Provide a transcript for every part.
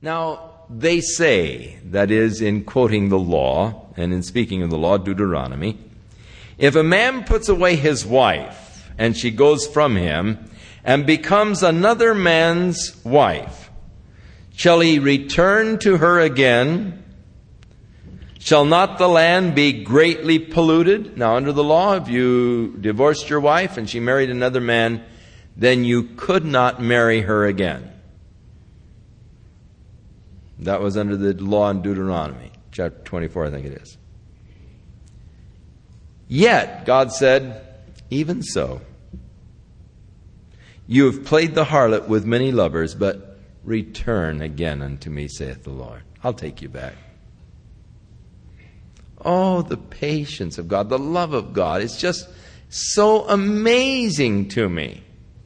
Now, they say, that is, in quoting the law, and in speaking of the law, Deuteronomy, if a man puts away his wife, and she goes from him, and becomes another man's wife, shall he return to her again? Shall not the land be greatly polluted? Now, under the law, if you divorced your wife and she married another man, then you could not marry her again. That was under the law in Deuteronomy, chapter 24, I think it is. Yet, God said, even so, you have played the harlot with many lovers, but return again unto me, saith the Lord. I'll take you back. Oh, the patience of God, the love of God. It's just so amazing to me.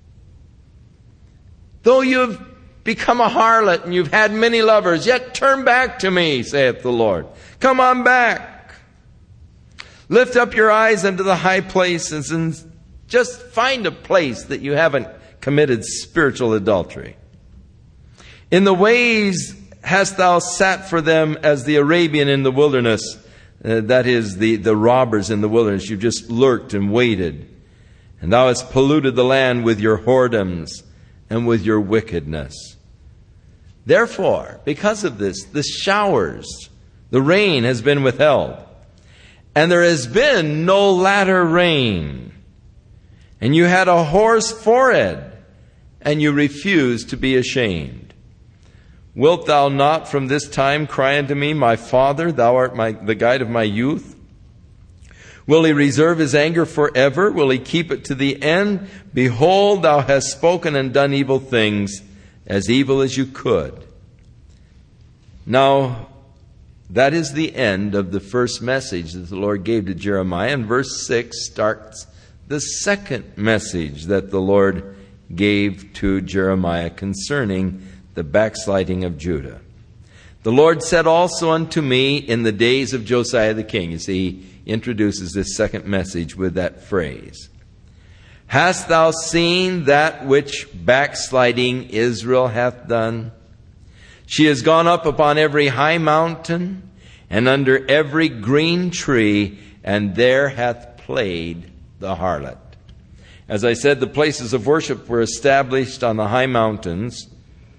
Though you've become a harlot and you've had many lovers, yet turn back to me, saith the Lord. Come on back. Lift up your eyes unto the high places and just find a place that you haven't committed spiritual adultery. In the ways hast thou sat for them as the Arabian in the wilderness. That is, the robbers in the wilderness. You've just lurked and waited. And thou hast polluted the land with your whoredoms and with your wickedness. Therefore, because of this, the showers, the rain has been withheld. And there has been no latter rain. And you had a hoarse forehead, and you refused to be ashamed. Wilt thou not from this time cry unto me, my Father, thou art the guide of my youth? Will he reserve his anger forever? Will he keep it to the end? Behold, thou hast spoken and done evil things, as evil as you could. Now, that is the end of the first message that the Lord gave to Jeremiah. And verse 6 starts the second message that the Lord gave to Jeremiah concerning the backsliding of Judah. The Lord said also unto me in the days of Josiah the king. You see, he introduces this second message with that phrase. Hast thou seen that which backsliding Israel hath done? She has gone up upon every high mountain and under every green tree, and there hath played the harlot. As I said, the places of worship were established on the high mountains,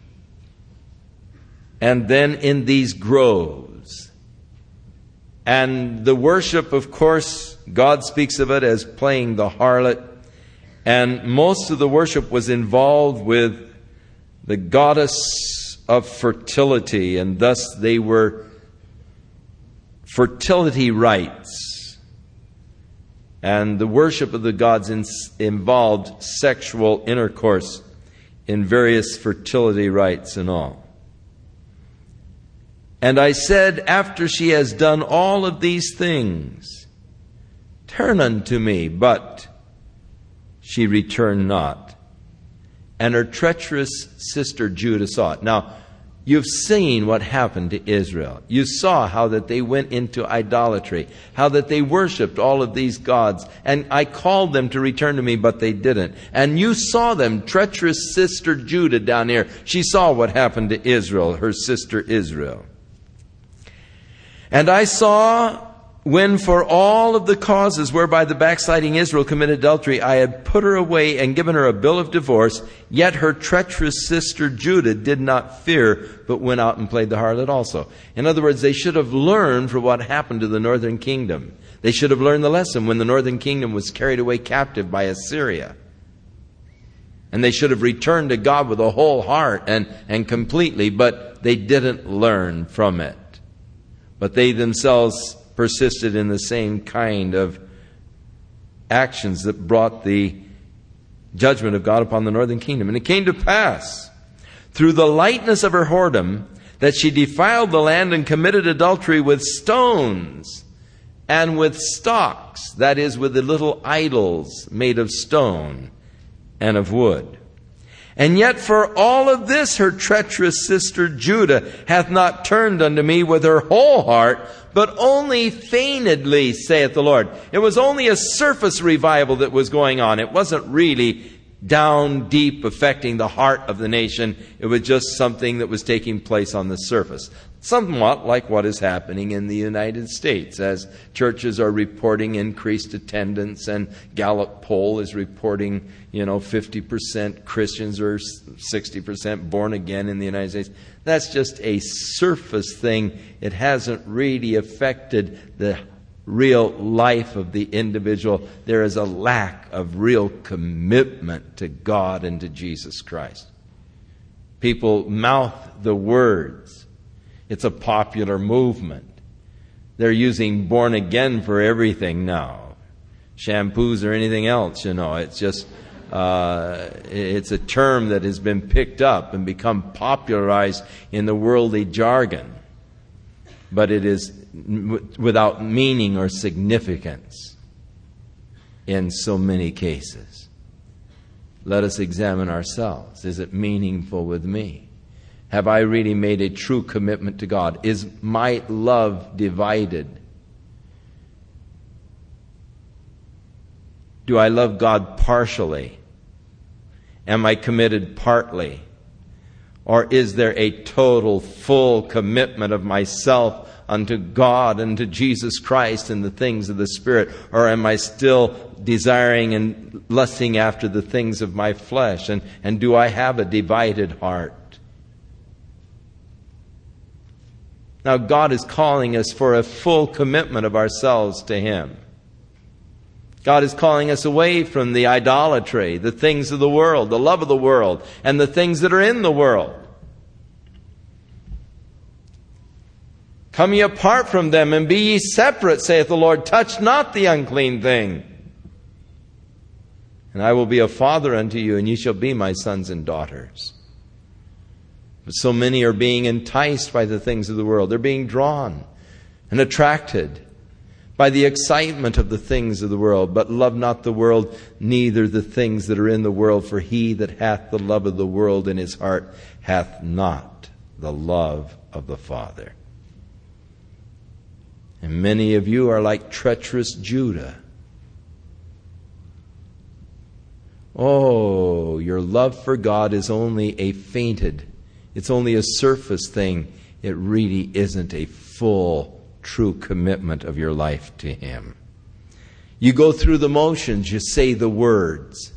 and then in these groves. And the worship, of course, God speaks of it as playing the harlot. And most of the worship was involved with the goddess of fertility, and thus they were fertility rites. And the worship of the gods involved sexual intercourse in various fertility rites and all. And I said, after she has done all of these things, turn unto me, but she returned not. And her treacherous sister Judah saw it. Now, you've seen what happened to Israel. You saw how that they went into idolatry, how that they worshipped all of these gods. And I called them to return to me, but they didn't. And you saw them, treacherous sister Judah down here. She saw what happened to Israel, her sister Israel. And I saw when for all of the causes whereby the backsliding Israel committed adultery, I had put her away and given her a bill of divorce, yet her treacherous sister Judah did not fear, but went out and played the harlot also. In other words, they should have learned from what happened to the northern kingdom. They should have learned the lesson when the northern kingdom was carried away captive by Assyria. And they should have returned to God with a whole heart and completely, but they didn't learn from it. But they themselves persisted in the same kind of actions that brought the judgment of God upon the northern kingdom. And it came to pass, through the lightness of her whoredom, that she defiled the land and committed adultery with stones and with stocks, that is, with the little idols made of stone and of wood. And yet for all of this her treacherous sister Judah hath not turned unto me with her whole heart, but only feignedly, saith the Lord. It was only a surface revival that was going on. It wasn't really down deep affecting the heart of the nation. It was just something that was taking place on the surface. Somewhat like what is happening in the United States as churches are reporting increased attendance, and Gallup poll is reporting, 50% Christians or 60% born again in the United States. That's just a surface thing. It hasn't really affected the real life of the individual. There is a lack of real commitment to God and to Jesus Christ. People mouth the words. It's a popular movement. They're using born again for everything now. Shampoos or anything else, It's just, it's a term that has been picked up and become popularized in the worldly jargon. But it is without meaning or significance in so many cases. Let us examine ourselves. Is it meaningful with me? Have I really made a true commitment to God? Is my love divided? Do I love God partially? Am I committed partly? Or is there a total, full commitment of myself unto God and to Jesus Christ and the things of the Spirit? Or am I still desiring and lusting after the things of my flesh? And do I have a divided heart? Now, God is calling us for a full commitment of ourselves to Him. God is calling us away from the idolatry, the things of the world, the love of the world, and the things that are in the world. Come ye apart from them, and be ye separate, saith the Lord. Touch not the unclean thing. And I will be a father unto you, and ye shall be my sons and daughters. But so many are being enticed by the things of the world. They're being drawn and attracted by the excitement of the things of the world. But love not the world, neither the things that are in the world. For he that hath the love of the world in his heart hath not the love of the Father. And many of you are like treacherous Judah. Oh, your love for God is only a feinted. It's only a surface thing. It really isn't a full, true commitment of your life to Him. You go through the motions, you say the words.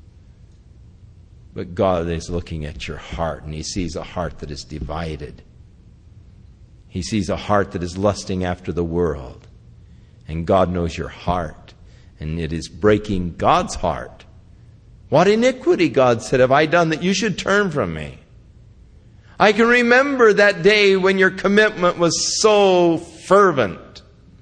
But God is looking at your heart, and He sees a heart that is divided. He sees a heart that is lusting after the world. And God knows your heart. And it is breaking God's heart. What iniquity, God said, have I done that you should turn from me? I can remember that day when your commitment was so fervent.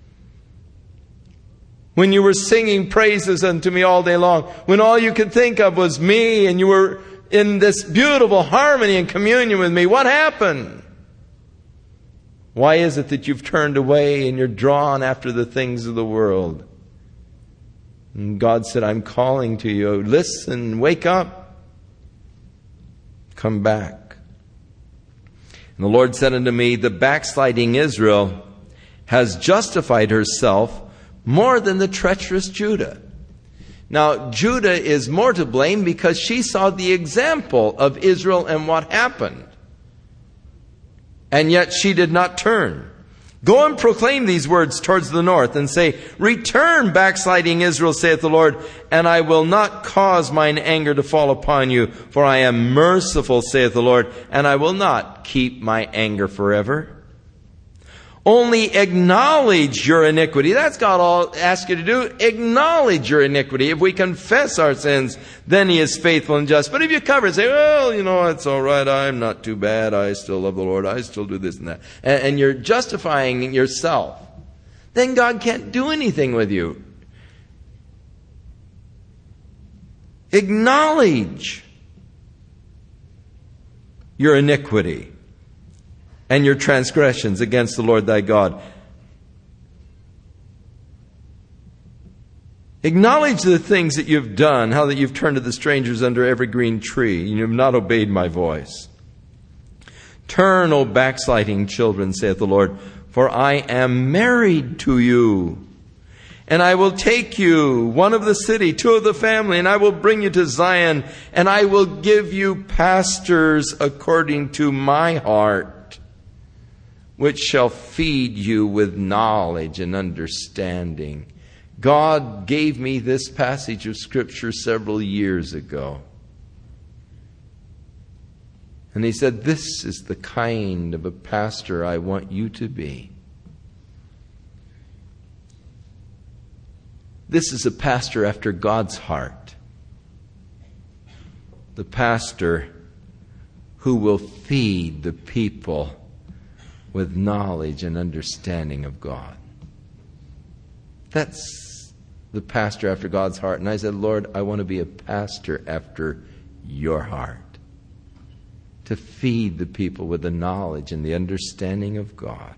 When you were singing praises unto me all day long. When all you could think of was me, and you were in this beautiful harmony and communion with me. What happened? Why is it that you've turned away and you're drawn after the things of the world? And God said, I'm calling to you. Listen, wake up. Come back. And the Lord said unto me, the backsliding Israel has justified herself more than the treacherous Judah. Now, Judah is more to blame because she saw the example of Israel and what happened. And yet she did not turn. Go and proclaim these words towards the north and say, return, backsliding Israel, saith the Lord, and I will not cause mine anger to fall upon you, for I am merciful, saith the Lord, and I will not keep my anger forever. Only acknowledge your iniquity. That's God all asks you to do. Acknowledge your iniquity. If we confess our sins, then He is faithful and just. But if you cover and say, well, it's all right. I'm not too bad. I still love the Lord. I still do this and that. And you're justifying yourself. Then God can't do anything with you. Acknowledge your iniquity and your transgressions against the Lord thy God. Acknowledge the things that you've done, how that you've turned to the strangers under every green tree, and you have not obeyed my voice. Turn, O backsliding children, saith the Lord, for I am married to you, And I will take you, one of the city, two of the family, and I will bring you to Zion, and I will give you pastors according to my heart, which shall feed you with knowledge and understanding. God gave me this passage of Scripture several years ago. And He said, this is the kind of a pastor I want you to be. This is a pastor after God's heart. The pastor who will feed the people with knowledge and understanding of God. That's the pastor after God's heart. And I said, Lord, I want to be a pastor after your heart. To feed the people with the knowledge and the understanding of God.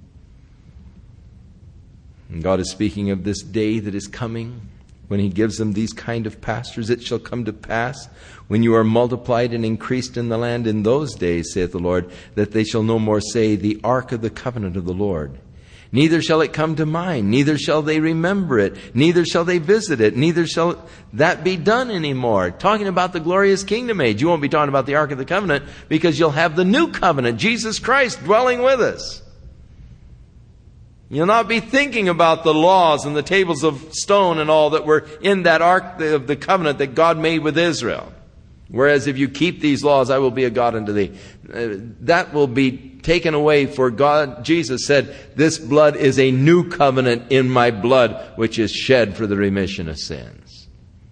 And God is speaking of this day that is coming when He gives them these kind of pastors. It shall come to pass when you are multiplied and increased in the land in those days, saith the Lord, that they shall no more say, the ark of the covenant of the Lord. Neither shall it come to mind, neither shall they remember it, neither shall they visit it, neither shall that be done anymore. Talking about the glorious kingdom age. You won't be talking about the ark of the covenant because you'll have the new covenant, Jesus Christ dwelling with us. You'll not be thinking about the laws and the tables of stone and all that were in that ark of the covenant that God made with Israel. Whereas if you keep these laws, I will be a God unto thee. That will be taken away, for God, Jesus said, this blood is a new covenant in my blood, which is shed for the remission of sins.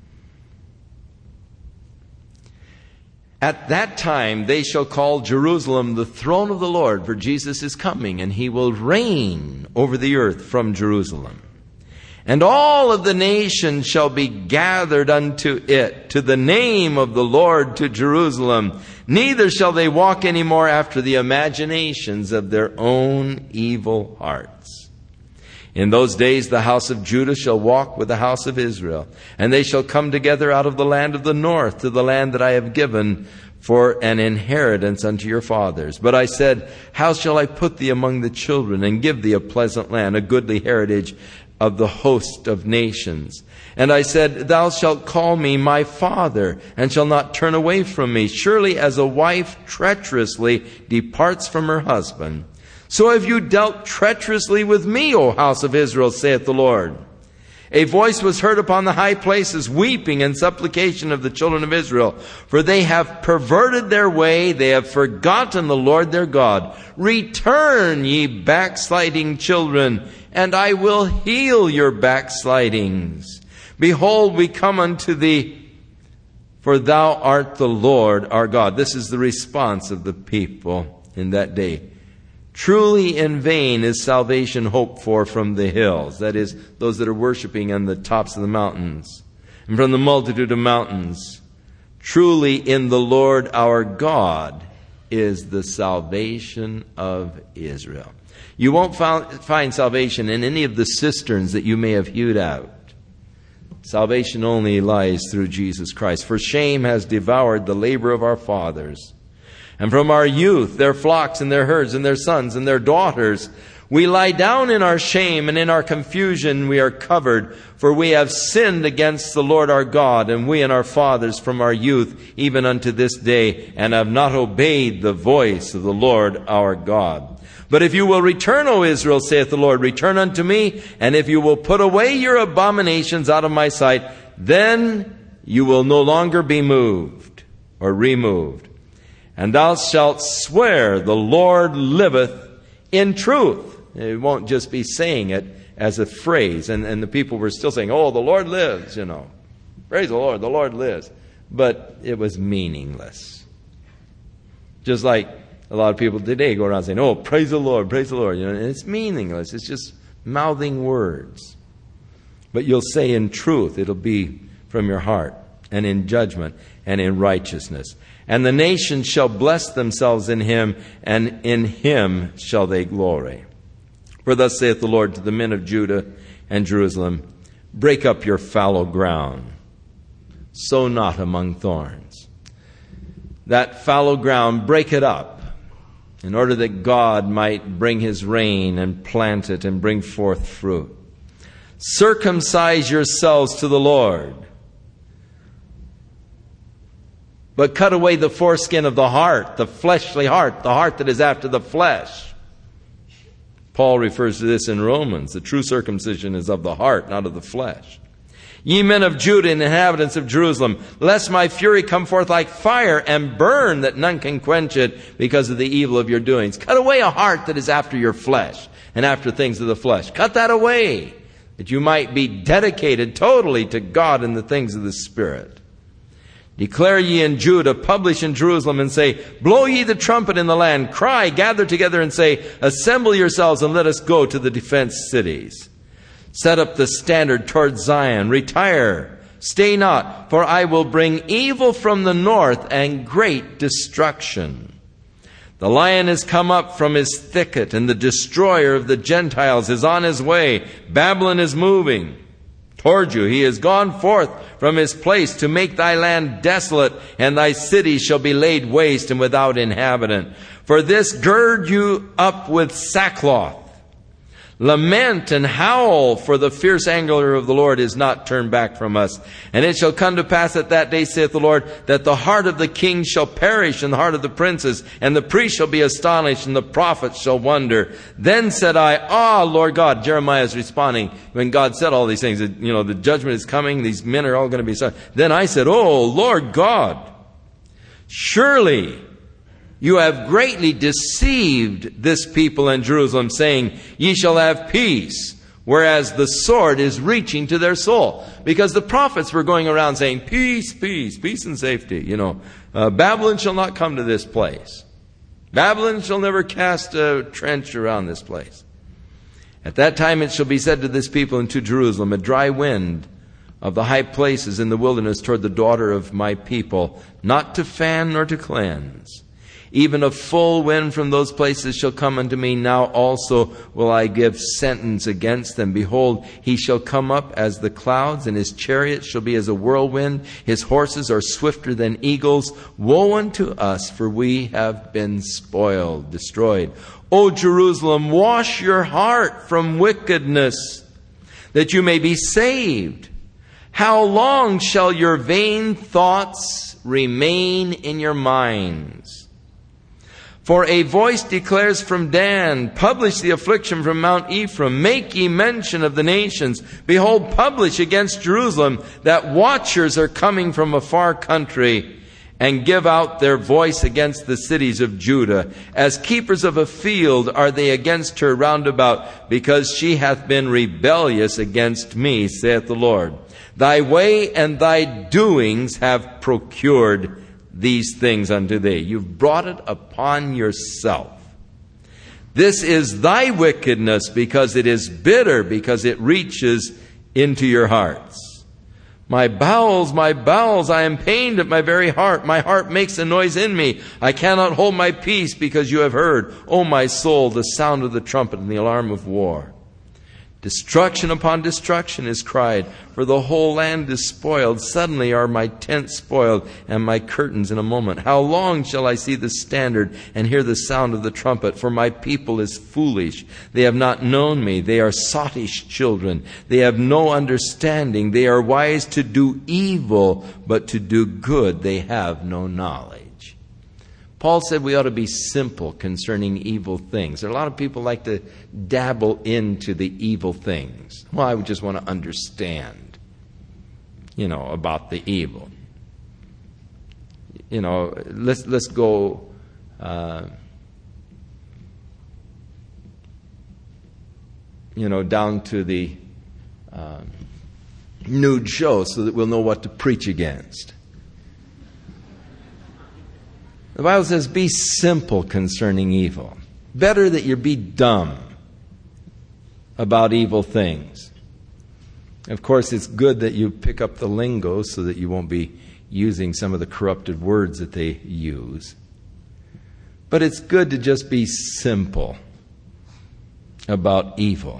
At that time they shall call Jerusalem the throne of the Lord, for Jesus is coming, and He will reign over the earth from Jerusalem. And all of the nations shall be gathered unto it, to the name of the Lord, to Jerusalem. Neither shall they walk any more after the imaginations of their own evil hearts. In those days the house of Judah shall walk with the house of Israel, and they shall come together out of the land of the north to the land that I have given for an inheritance unto your fathers. But I said, how shall I put thee among the children, and give thee a pleasant land, a goodly heritage of the host of nations? And I said, thou shalt call me my father, and shall not turn away from me. Surely as a wife treacherously departs from her husband, so have you dealt treacherously with me, O house of Israel, saith the Lord. A voice was heard upon the high places, weeping and supplication of the children of Israel. For they have perverted their way, they have forgotten the Lord their God. Return, ye backsliding children, and I will heal your backslidings. Behold, we come unto thee, for thou art the Lord our God. This is the response of the people in that day. Truly in vain is salvation hoped for from the hills. That is, those that are worshiping on the tops of the mountains, and from the multitude of mountains. Truly in the Lord our God is the salvation of Israel. You won't find salvation in any of the cisterns that you may have hewed out. Salvation only lies through Jesus Christ. For shame has devoured the labor of our fathers. And from our youth, their flocks and their herds and their sons and their daughters, we lie down in our shame, and in our confusion we are covered. For we have sinned against the Lord our God, and we and our fathers from our youth, even unto this day, and have not obeyed the voice of the Lord our God. But if you will return, O Israel, saith the Lord, return unto me, and if you will put away your abominations out of my sight, then you will no longer be moved or removed. And thou shalt swear, the Lord liveth in truth. It won't just be saying it as a phrase. And the people were still saying, oh, the Lord lives, you know. Praise the Lord lives. But it was meaningless. Just like a lot of people today go around saying, oh, praise the Lord, you know, and it's meaningless. It's just mouthing words. But you'll say in truth, it'll be from your heart, and in judgment, and in righteousness. And the nations shall bless themselves in him, and in him shall they glory. For thus saith the Lord to the men of Judah and Jerusalem, break up your fallow ground, sow not among thorns. That fallow ground, break it up, in order that God might bring his rain and plant it and bring forth fruit. Circumcise yourselves to the Lord. But cut away the foreskin of the heart, the fleshly heart, the heart that is after the flesh. Paul refers to this in Romans. The true circumcision is of the heart, not of the flesh. Ye men of Judah and inhabitants of Jerusalem, lest my fury come forth like fire and burn, that none can quench it because of the evil of your doings. Cut away a heart that is after your flesh and after things of the flesh. Cut that away, that you might be dedicated totally to God and the things of the Spirit. Declare ye in Judah, publish in Jerusalem, and say, blow ye the trumpet in the land, cry, gather together, and say, assemble yourselves, and let us go to the defense cities. Set up the standard toward Zion, retire, stay not, for I will bring evil from the north and great destruction. The lion is come up from his thicket, and the destroyer of the Gentiles is on his way. Babylon is moving toward you. He is gone forth from his place to make thy land desolate, and thy cities shall be laid waste and without inhabitant. For this gird you up with sackcloth. Lament and howl, for the fierce anger of the Lord is not turned back from us. And it shall come to pass at that day, saith the Lord, that the heart of the king shall perish, and the heart of the princes, and the priests shall be astonished, and the prophets shall wonder. Then said I, Lord God. Jeremiah is responding when God said all these things. The judgment is coming. These men are all going to be sorry. Then I said, Lord God, surely you have greatly deceived this people in Jerusalem, saying, ye shall have peace, whereas the sword is reaching to their soul. Because the prophets were going around saying, peace, peace, peace and safety. Babylon shall not come to this place. Babylon shall never cast a trench around this place. At that time it shall be said to this people and to Jerusalem, a dry wind of the high places in the wilderness toward the daughter of my people, not to fan nor to cleanse. Even a full wind from those places shall come unto me. Now also will I give sentence against them. Behold, he shall come up as the clouds, and his chariots shall be as a whirlwind. His horses are swifter than eagles. Woe unto us, for we have been spoiled, destroyed. O Jerusalem, wash your heart from wickedness, that you may be saved. How long shall your vain thoughts remain in your minds? For a voice declares from Dan, publish the affliction from Mount Ephraim, make ye mention of the nations. Behold, publish against Jerusalem, that watchers are coming from a far country, and give out their voice against the cities of Judah. As keepers of a field are they against her round about, because she hath been rebellious against me, saith the Lord. Thy way and thy doings have procured these things unto thee. You've brought it upon yourself. This is thy wickedness, because it is bitter, because it reaches into your hearts. My bowels, I am pained at my very heart. My heart makes a noise in me. I cannot hold my peace, because you have heard, O my soul, the sound of the trumpet and the alarm of war. Destruction upon destruction is cried, for the whole land is spoiled. Suddenly are my tents spoiled, and my curtains in a moment. How long shall I see the standard and hear the sound of the trumpet? For my people is foolish. They have not known me. They are sottish children. They have no understanding. They are wise to do evil, but to do good they have no knowledge. Paul said we ought to be simple concerning evil things. There are a lot of people like to dabble into the evil things. Well, I would just want to understand, about the evil. Let's go down to the nude show so that we'll know what to preach against. The Bible says, be simple concerning evil. Better that you be dumb about evil things. Of course, it's good that you pick up the lingo so that you won't be using some of the corrupted words that they use. But it's good to just be simple about evil.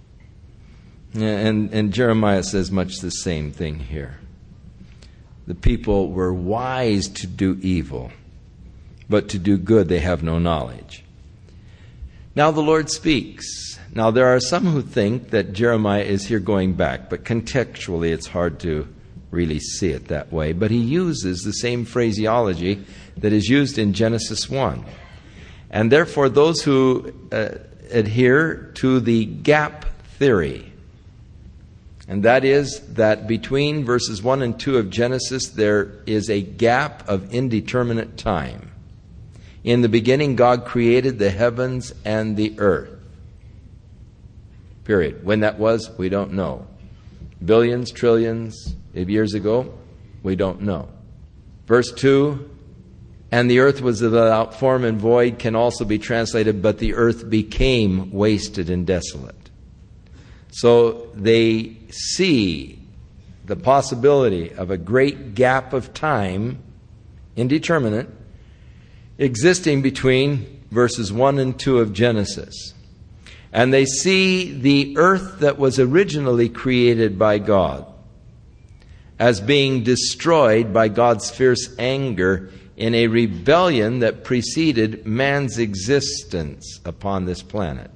And Jeremiah says much the same thing here. The people were wise to do evil, but to do good they have no knowledge. Now the Lord speaks. Now there are some who think that Jeremiah is here going back, but contextually it's hard to really see it that way. But he uses the same phraseology that is used in Genesis 1. And therefore those who adhere to the gap theory, and that is that between verses 1 and 2 of Genesis there is a gap of indeterminate time. In the beginning God created the heavens and the earth. Period. When that was, we don't know. Billions, trillions of years ago, we don't know. Verse 2, and the earth was without form and void, can also be translated, but the earth became wasted and desolate. So they see the possibility of a great gap of time, indeterminate, existing between verses 1 and 2 of Genesis. And they see the earth that was originally created by God as being destroyed by God's fierce anger in a rebellion that preceded man's existence upon this planet.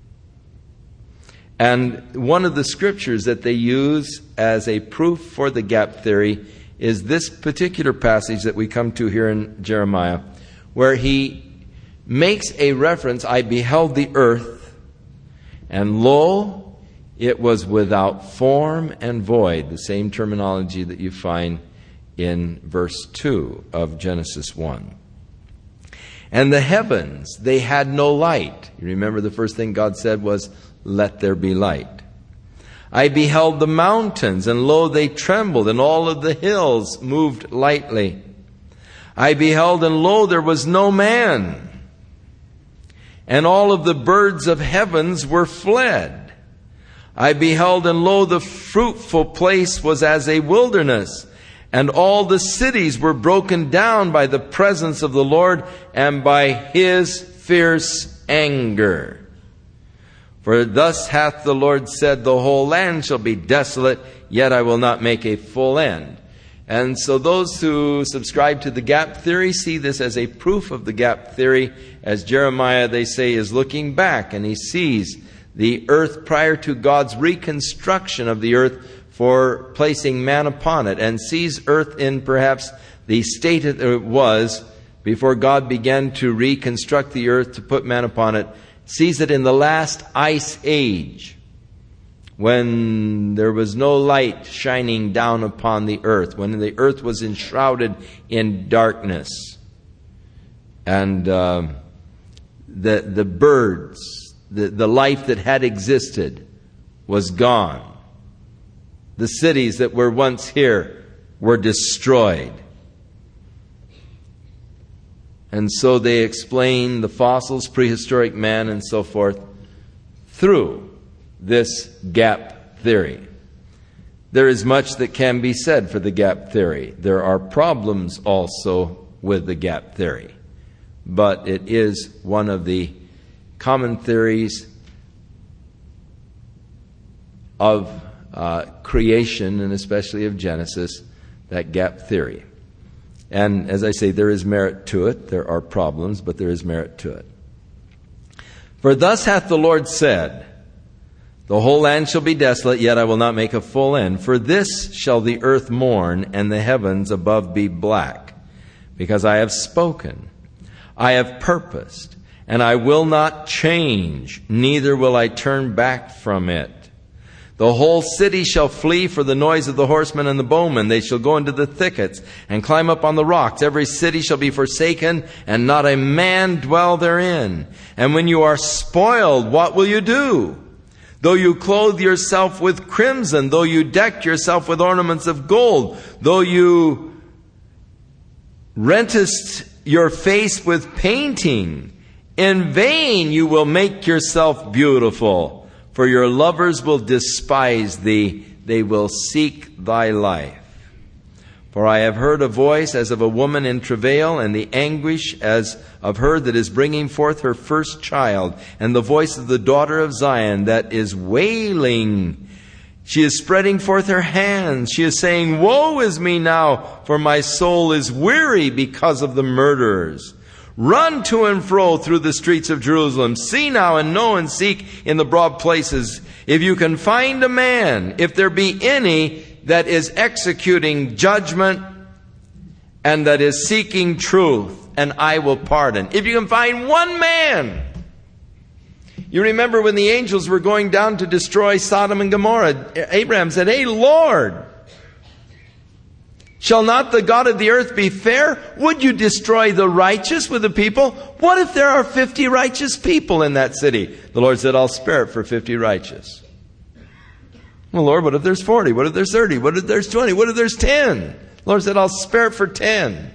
And one of the scriptures that they use as a proof for the gap theory is this particular passage that we come to here in Jeremiah, where he makes a reference, I beheld the earth, and lo, it was without form and void, the same terminology that you find in verse 2 of Genesis 1. And the heavens, they had no light. You remember the first thing God said was, let there be light. I beheld the mountains, and lo, they trembled, and all of the hills moved lightly. I beheld, and lo, there was no man. And all of the birds of heavens were fled. I beheld, and lo, the fruitful place was as a wilderness, and all the cities were broken down by the presence of the Lord and by His fierce anger. For thus hath the Lord said, the whole land shall be desolate, yet I will not make a full end. And so those who subscribe to the gap theory see this as a proof of the gap theory, as Jeremiah, they say, is looking back, and he sees the earth prior to God's reconstruction of the earth for placing man upon it, and sees earth in perhaps the state that it was before God began to reconstruct the earth to put man upon it, sees it in the last ice age, when there was no light shining down upon the earth, when the earth was enshrouded in darkness, and the birds, the life that had existed was gone. The cities that were once here were destroyed. And so they explain the fossils, prehistoric man, and so forth through this gap theory. There is much that can be said for the gap theory. There are problems also with the gap theory. But it is one of the common theories of creation, and especially of Genesis, that gap theory. And as I say, there is merit to it. There are problems, but there is merit to it. For thus hath the Lord said, the whole land shall be desolate, yet I will not make a full end. For this shall the earth mourn, and the heavens above be black. Because I have spoken, I have purposed, and I will not change, neither will I turn back from it. The whole city shall flee for the noise of the horsemen and the bowmen. They shall go into the thickets and climb up on the rocks. Every city shall be forsaken, and not a man dwell therein. And when you are spoiled, what will you do? Though you clothe yourself with crimson, though you deck yourself with ornaments of gold, though you rentest your face with painting, in vain you will make yourself beautiful. For your lovers will despise thee, they will seek thy life. For I have heard a voice as of a woman in travail, and the anguish as of her that is bringing forth her first child, and the voice of the daughter of Zion that is wailing. She is spreading forth her hands. She is saying, woe is me now, for my soul is weary because of the murderers. Run to and fro through the streets of Jerusalem. See now and know and seek in the broad places. If you can find a man, if there be any that is executing judgment and that is seeking truth, and I will pardon. If you can find one man. You remember when the angels were going down to destroy Sodom and Gomorrah, Abraham said, "Hey, Lord, shall not the God of the earth be fair? Would you destroy the righteous with the people? What if there are 50 righteous people in that city?" The Lord said, "I'll spare it for 50 righteous." Well, Lord, what if there's 40? What if there's 30? What if there's 20? What if there's 10? The Lord said, "I'll spare it for 10.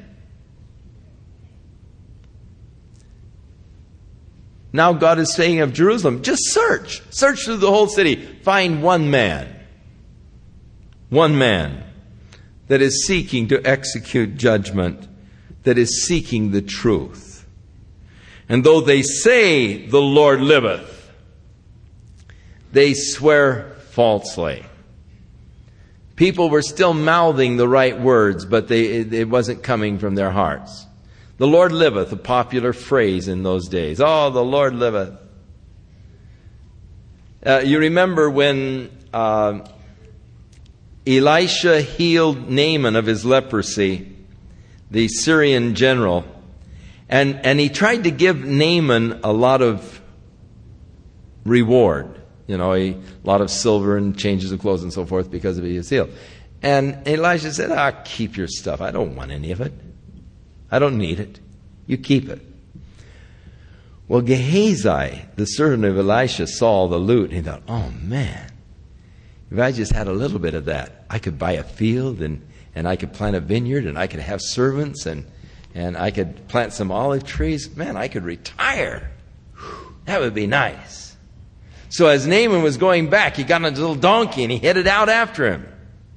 Now God is saying of Jerusalem, just search. Search through the whole city. Find one man. One man that is seeking to execute judgment, that is seeking the truth. And though they say the Lord liveth, they swear falsely. People were still mouthing the right words, but it wasn't coming from their hearts. The Lord liveth, a popular phrase in those days. Oh, the Lord liveth. You remember when Elisha healed Naaman of his leprosy, the Syrian general, and he tried to give Naaman a lot of reward. You know, a lot of silver and changes of clothes and so forth because he was healed. And Elisha said, keep your stuff. I don't want any of it. I don't need it. You keep it. Well, Gehazi, the servant of Elisha, saw the loot. And he thought, oh man, if I just had a little bit of that, I could buy a field and I could plant a vineyard and I could have servants and I could plant some olive trees. Man, I could retire. That would be nice. So as Naaman was going back, he got on his little donkey and he headed out after him.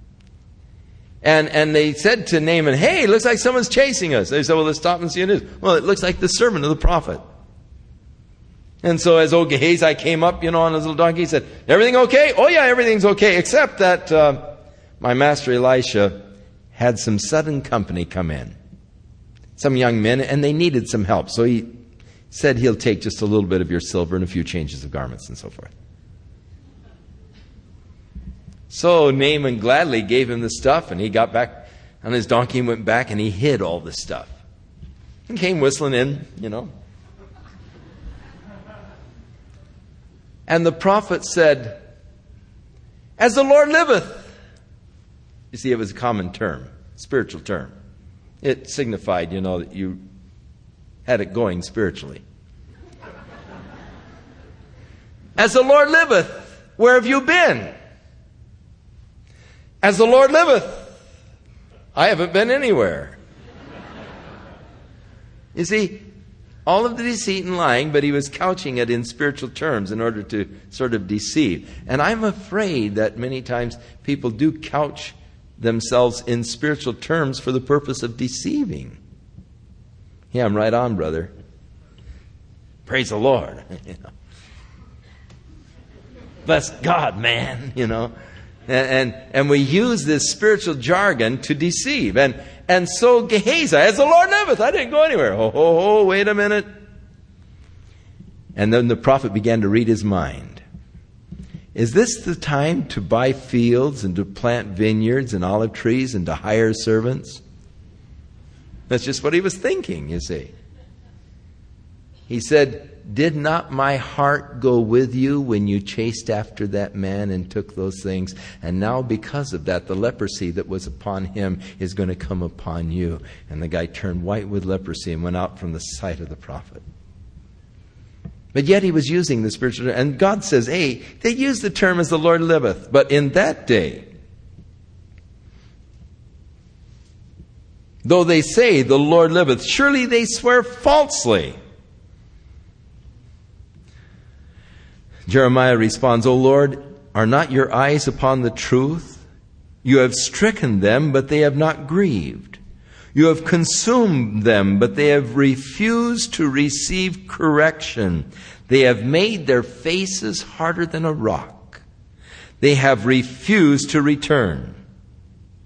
And they said to Naaman, "Hey, it looks like someone's chasing us." They said, "Well, let's stop and see who it is." Well, it looks like the servant of the prophet. And so as old Gehazi came up, on his little donkey, he said, "Everything okay?" "Oh yeah, everything's okay, except that my master Elisha had some sudden company come in. Some young men, and they needed some help. So he said he'll take just a little bit of your silver and a few changes of garments and so forth." So Naaman gladly gave him the stuff, and he got back on his donkey and went back and he hid all the stuff. And came whistling in, And the prophet said, "As the Lord liveth." You see, it was a common term, spiritual term. It signified, that you had it going spiritually. "As the Lord liveth, where have you been?" "As the Lord liveth, I haven't been anywhere." You see, all of the deceit and lying, but he was couching it in spiritual terms in order to sort of deceive. And I'm afraid that many times people do couch themselves in spiritual terms for the purpose of deceiving. Yeah, I'm right on, brother. Praise the Lord. Bless God, man, And we use this spiritual jargon to deceive. And so Gehazi, "As the Lord liveth, I didn't go anywhere." Oh, wait a minute. And then the prophet began to read his mind. Is this the time to buy fields and to plant vineyards and olive trees and to hire servants? That's just what he was thinking, you see. He said, "Did not my heart go with you when you chased after that man and took those things? And now because of that, the leprosy that was upon him is going to come upon you." And the guy turned white with leprosy and went out from the sight of the prophet. But yet he was using the spiritual term. And God says, hey, they use the term "as the Lord liveth." But in that day, though they say the Lord liveth, surely they swear falsely. Jeremiah responds, "O Lord, are not your eyes upon the truth? You have stricken them, but they have not grieved. You have consumed them, but they have refused to receive correction. They have made their faces harder than a rock. They have refused to return.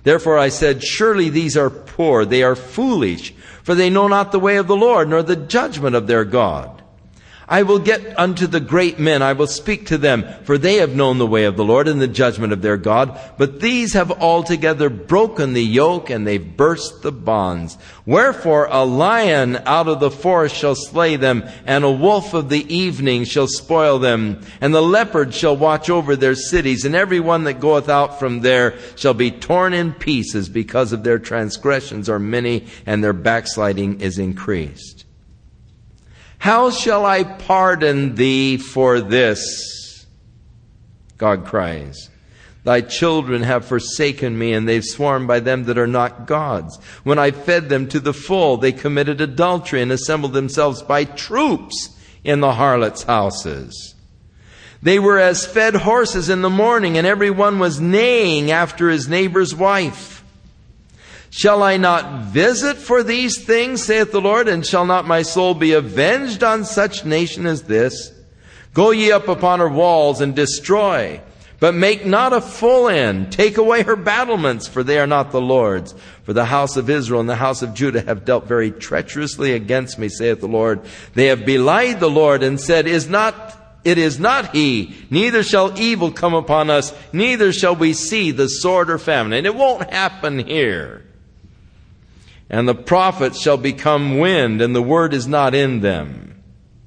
Therefore I said, surely these are poor, they are foolish, for they know not the way of the Lord, nor the judgment of their God. I will get unto the great men, I will speak to them, for they have known the way of the Lord and the judgment of their God. But these have altogether broken the yoke, and they've burst the bonds. Wherefore a lion out of the forest shall slay them, and a wolf of the evening shall spoil them. And the leopard shall watch over their cities, and every one that goeth out from there shall be torn in pieces, because of their transgressions are many, and their backsliding is increased. How shall I pardon thee for this? God cries. Thy children have forsaken me, and they've sworn by them that are not gods. When I fed them to the full, they committed adultery and assembled themselves by troops in the harlots' houses. They were as fed horses in the morning, and every one was neighing after his neighbor's wife. Shall I not visit for these things, saith the Lord, and shall not my soul be avenged on such nation as this? Go ye up upon her walls and destroy, but make not a full end. Take away her battlements, for they are not the Lord's. For the house of Israel and the house of Judah have dealt very treacherously against me, saith the Lord. They have belied the Lord and said, It is not he, neither shall evil come upon us, neither shall we see the sword or famine. And it won't happen here. And the prophets shall become wind, and the word is not in them.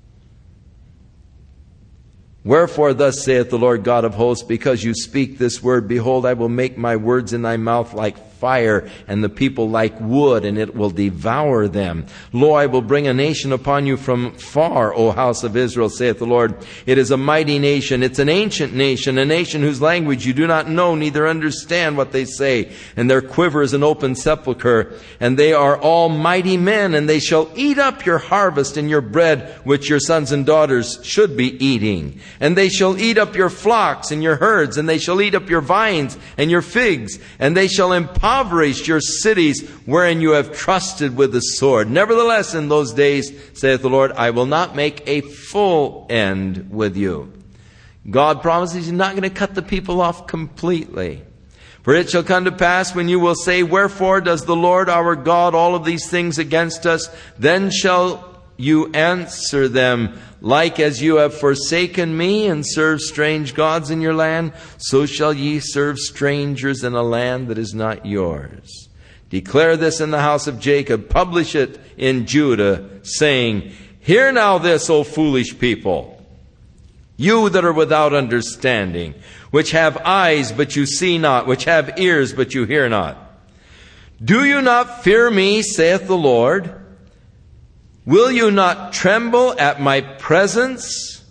Wherefore thus saith the Lord God of hosts, because you speak this word, behold, I will make my words in thy mouth like fire, and the people like wood, and it will devour them. Lo, I will bring a nation upon you from far, O house of Israel, saith the Lord. It is a mighty nation. It's an ancient nation, a nation whose language you do not know, neither understand what they say. And their quiver is an open sepulchre. And they are all mighty men, and they shall eat up your harvest and your bread, which your sons and daughters should be eating. And they shall eat up your flocks and your herds, and they shall eat up your vines and your figs, and they shall impoverish your cities wherein you have trusted with the sword. Nevertheless, in those days, saith the Lord, I will not make a full end with you. God promises He's not going to cut the people off completely. For it shall come to pass when you will say, wherefore does the Lord our God all of these things against us? Then shall you answer them, like as you have forsaken me and served strange gods in your land, so shall ye serve strangers in a land that is not yours. Declare this in the house of Jacob, publish it in Judah, saying, hear now this, O foolish people, you that are without understanding, which have eyes but you see not, which have ears but you hear not. Do you not fear me, saith the Lord? Will you not tremble at my presence?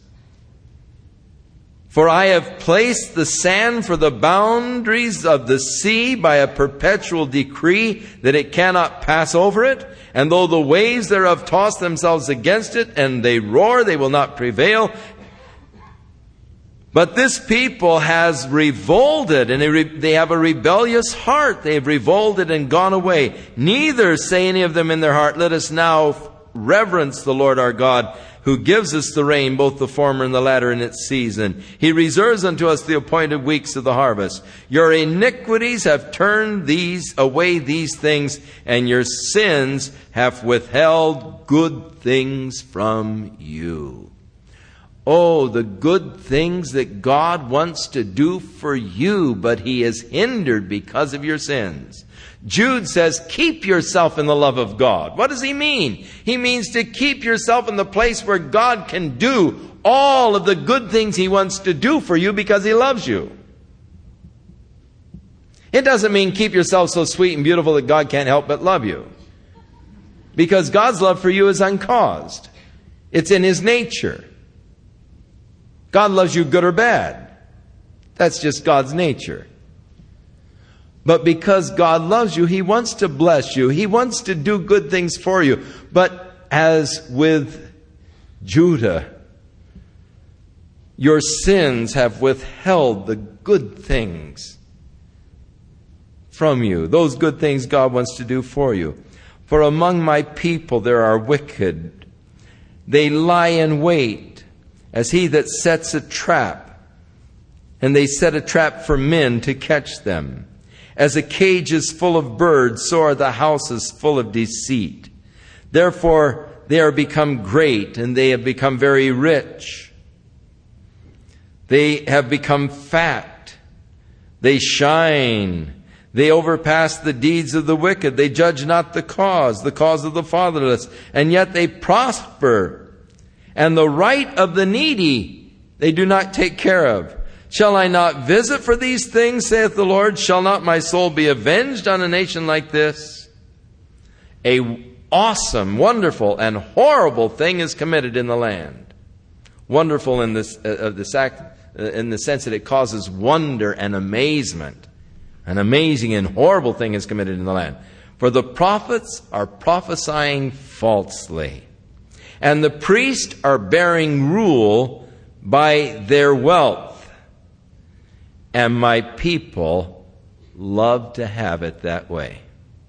For I have placed the sand for the boundaries of the sea by a perpetual decree, that it cannot pass over it. And though the waves thereof toss themselves against it, and they roar, they will not prevail. But this people has revolted, and they have a rebellious heart. They have revolted and gone away. Neither say any of them in their heart, let us now reverence the Lord our God, who gives us the rain, both the former and the latter in its season. He reserves unto us the appointed weeks of the harvest. Your iniquities have turned away these things, and your sins have withheld good things from you. Oh, the good things that God wants to do for you, but He is hindered because of your sins. Jude says, keep yourself in the love of God. What does he mean? He means to keep yourself in the place where God can do all of the good things He wants to do for you because He loves you. It doesn't mean keep yourself so sweet and beautiful that God can't help but love you. Because God's love for you is uncaused. It's in His nature. God loves you good or bad. That's just God's nature. But because God loves you, He wants to bless you. He wants to do good things for you. But as with Judah, your sins have withheld the good things from you. Those good things God wants to do for you. For among my people there are wicked. They lie in wait as he that sets a trap. And they set a trap for men to catch them. As a cage is full of birds, so are the houses full of deceit. Therefore, they are become great, and they have become very rich. They have become fat. They shine. They overpass the deeds of the wicked. They judge not the cause of the fatherless, and yet they prosper. And the right of the needy they do not take care of. Shall I not visit for these things, saith the Lord? Shall not my soul be avenged on a nation like this? A awesome, wonderful, and horrible thing is committed in the land. Wonderful in this in the sense that it causes wonder and amazement. An amazing and horrible thing is committed in the land. For the prophets are prophesying falsely, and the priests are bearing rule by their wealth. And my people love to have it that way.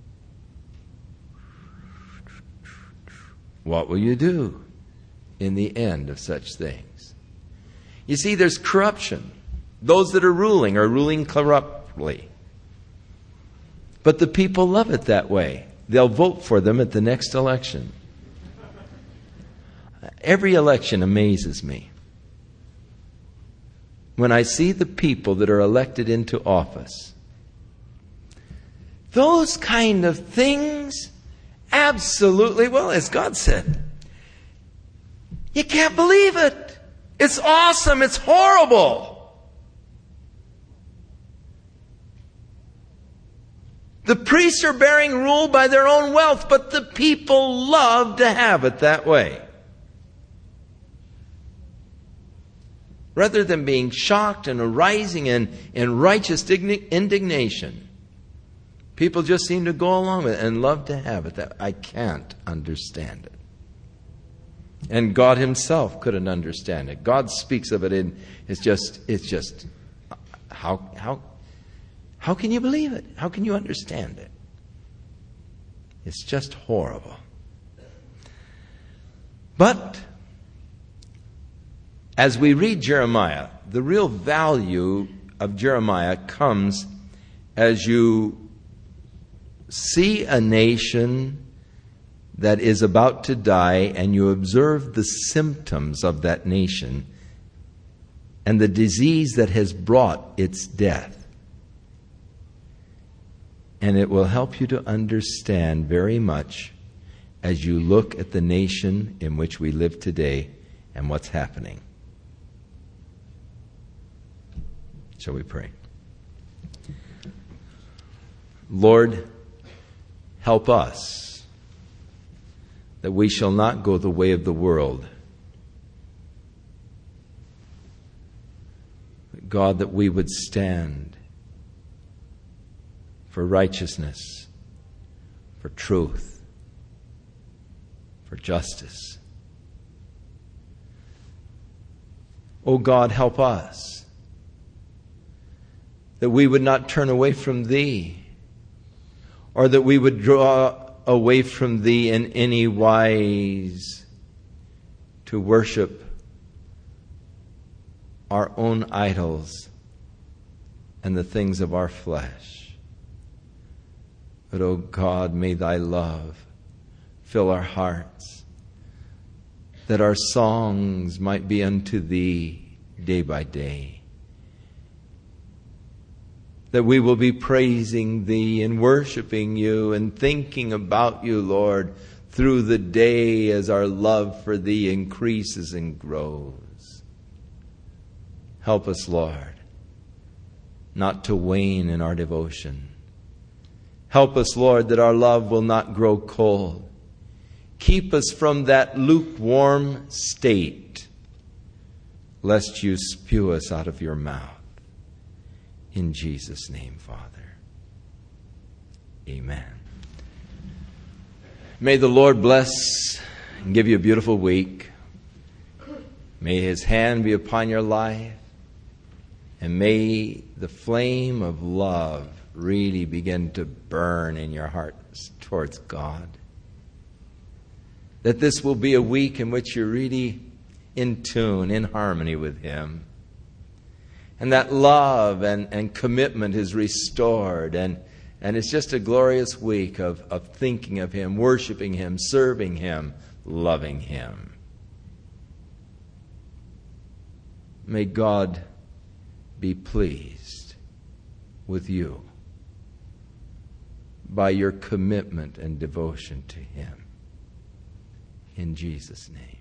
What will you do in the end of such things? You see, there's corruption. Those that are ruling corruptly. But the people love it that way. They'll vote for them at the next election. Every election amazes me. When I see the people that are elected into office, those kind of things, absolutely, well, as God said, you can't believe it. It's awesome. It's horrible. The priests are bearing rule by their own wealth, but the people love to have it that way. Rather than being shocked and arising in righteous indignation, people just seem to go along with it and love to have it that way. I can't understand it. And God himself couldn't understand it. God speaks of it in, it's just, how can you believe it? How can you understand it? It's just horrible. But as we read Jeremiah, the real value of Jeremiah comes as you see a nation that is about to die and you observe the symptoms of that nation and the disease that has brought its death. And it will help you to understand very much as you look at the nation in which we live today and what's happening. Shall we pray? Lord, help us that we shall not go the way of the world. God, that we would stand for righteousness, for truth, for justice. Oh God, help us that we would not turn away from Thee, or that we would draw away from Thee in any wise to worship our own idols and the things of our flesh. But, oh God, may Thy love fill our hearts, that our songs might be unto Thee day by day, that we will be praising Thee and worshiping You and thinking about You, Lord, through the day as our love for Thee increases and grows. Help us, Lord, not to wane in our devotion. Help us, Lord, that our love will not grow cold. Keep us from that lukewarm state, lest You spew us out of Your mouth. In Jesus' name, Father. Amen. May the Lord bless and give you a beautiful week. May His hand be upon your life. And may the flame of love really begin to burn in your hearts towards God. That this will be a week in which you're really in tune, in harmony with Him. And that love and commitment is restored. And it's just a glorious week of thinking of Him, worshiping Him, serving Him, loving Him. May God be pleased with you by your commitment and devotion to Him. In Jesus' name.